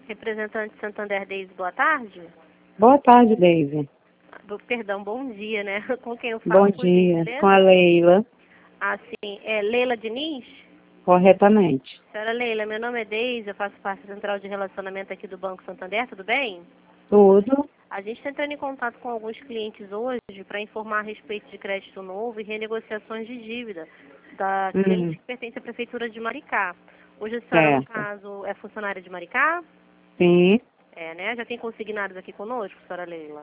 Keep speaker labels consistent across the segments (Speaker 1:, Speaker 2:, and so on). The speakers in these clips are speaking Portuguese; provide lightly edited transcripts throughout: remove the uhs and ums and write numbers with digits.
Speaker 1: Representante Santander Deise, boa tarde.
Speaker 2: Boa tarde, Deise.
Speaker 1: Perdão, bom dia, né? Com quem eu falo?
Speaker 2: Bom dia, com a Leila.
Speaker 1: Ah, sim. É Leila Diniz?
Speaker 2: Corretamente.
Speaker 1: Senhora Leila, meu nome é Deise, eu faço parte da Central de Relacionamento aqui do Banco Santander, tudo bem?
Speaker 2: Tudo.
Speaker 1: A gente está entrando em contato com alguns clientes hoje para informar a respeito de crédito novo e renegociações de dívida da cliente que pertence à Prefeitura de Maricá. Hoje a senhora, no caso, é funcionária de Maricá?
Speaker 2: Sim.
Speaker 1: É, né? Já tem consignados aqui conosco, senhora Leila?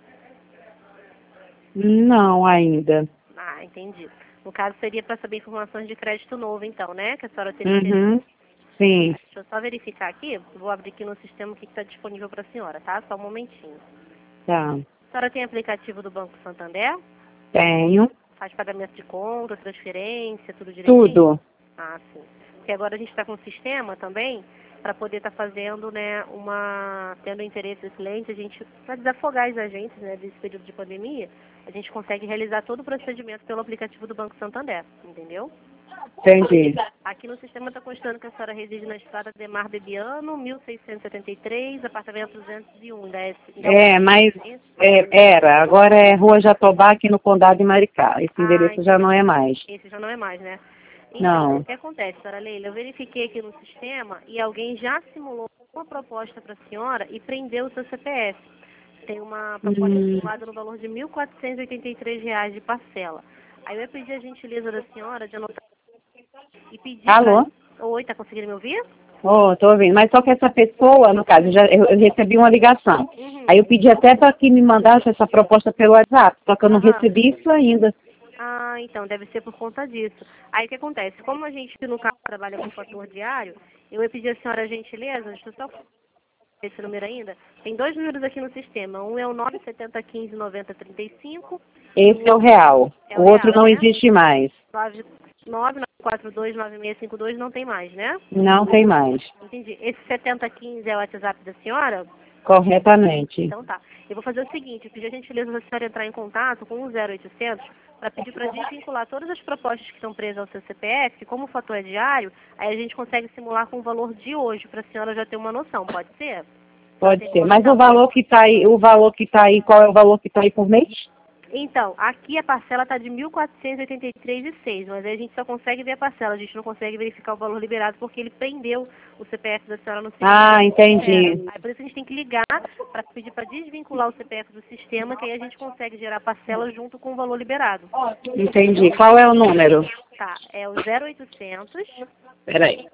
Speaker 2: Não, ainda.
Speaker 1: Ah, entendi. No caso, seria para saber informações de crédito novo, então, né? Que a senhora teria
Speaker 2: Sim.
Speaker 1: Deixa eu só verificar aqui. Vou abrir aqui no sistema o que está disponível para a senhora, tá? Só um momentinho.
Speaker 2: Tá.
Speaker 1: A senhora tem aplicativo do Banco Santander?
Speaker 2: Tenho.
Speaker 1: Faz pagamento de conta, transferência, tudo direitinho?
Speaker 2: Tudo.
Speaker 1: Ah, sim. Porque agora a gente está com um sistema também para poder estar fazendo, né, tendo interesse dos clientes, a gente, para desafogar os agentes, né, desse período de pandemia, a gente consegue realizar todo o procedimento pelo aplicativo do Banco Santander, entendeu?
Speaker 2: Entendi.
Speaker 1: Aqui no sistema está constando que a senhora reside na estrada Demar Bebiano, 1673, apartamento 201.
Speaker 2: Mas era. Agora é Rua Jatobá, aqui no Condado de Maricá. Esse endereço já não é mais.
Speaker 1: Esse já não é mais, né? Então,
Speaker 2: Não.
Speaker 1: o que acontece, senhora Leila? Eu verifiquei aqui no sistema e alguém já simulou uma proposta para a senhora e prendeu o seu CPF. Tem uma proposta simulada no valor de R$ 1.483 de parcela. Aí eu ia pedir a gentileza da senhora de anotar e pedir
Speaker 2: Alô?
Speaker 1: Oi, tá conseguindo me ouvir?
Speaker 2: Oh, tô ouvindo. Mas só que essa pessoa, no caso, eu recebi uma ligação. Aí eu pedi até para que me mandasse essa proposta pelo WhatsApp, só que eu não recebi isso ainda.
Speaker 1: Ah, então, deve ser por conta disso. Aí o que acontece? Como a gente, no caso, trabalha com fator diário, eu ia pedir a senhora a gentileza, deixa eu só esse número ainda. Tem dois números aqui no sistema. Um é o 970159035.
Speaker 2: Esse é o real. O outro não existe mais.
Speaker 1: 999429652 não tem mais, né?
Speaker 2: Não tem mais.
Speaker 1: Entendi. Esse 7015 é o WhatsApp da senhora?
Speaker 2: Corretamente.
Speaker 1: Então tá. Eu vou fazer o seguinte, eu pedi a gentileza da senhora entrar em contato com o 0800 para pedir para desvincular todas as propostas que estão presas ao seu CPF, que como o fator é diário, aí a gente consegue simular com o valor de hoje, para a senhora já ter uma noção, pode ser?
Speaker 2: Pode ser. Mas o valor que está aí, qual é o valor que está aí por mês?
Speaker 1: Então, aqui a parcela está de R$ 1.483,06, mas aí a gente só consegue ver a parcela, a gente não consegue verificar o valor liberado porque ele prendeu o CPF da senhora no sistema.
Speaker 2: Ah, entendi.
Speaker 1: Aí por isso a gente tem que ligar para pedir para desvincular o CPF do sistema, que aí a gente consegue gerar a parcela junto com o valor liberado.
Speaker 2: Entendi. Qual é o número?
Speaker 1: Tá, é o 0800.
Speaker 2: Peraí.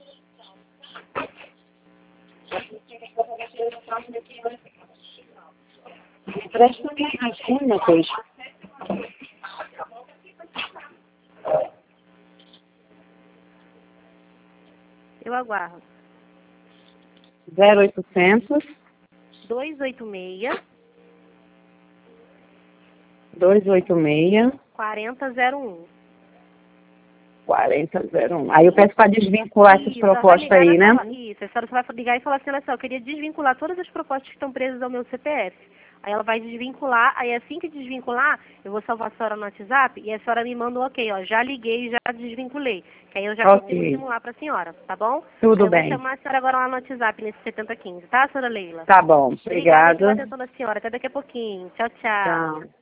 Speaker 2: Presta minha coisa.
Speaker 1: Eu aguardo.
Speaker 2: 0800
Speaker 1: 286
Speaker 2: 286
Speaker 1: 4001.
Speaker 2: 4001. Aí eu peço para desvincular essas propostas aí, né?
Speaker 1: Isso, a senhora vai ligar e falar assim, olha só, eu queria desvincular todas as propostas que estão presas ao meu CPF. Aí ela vai desvincular, aí assim que desvincular, eu vou salvar a senhora no WhatsApp e a senhora me manda um ok, ó, já liguei, já desvinculei. Que aí eu já consigo simular para a senhora, tá bom?
Speaker 2: Tudo bem.
Speaker 1: Eu vou chamar a senhora agora lá no WhatsApp, nesse 7015, tá, senhora Leila?
Speaker 2: Tá bom, obrigada.
Speaker 1: Obrigada pela atenção da senhora, até daqui a pouquinho. Tchau, tchau.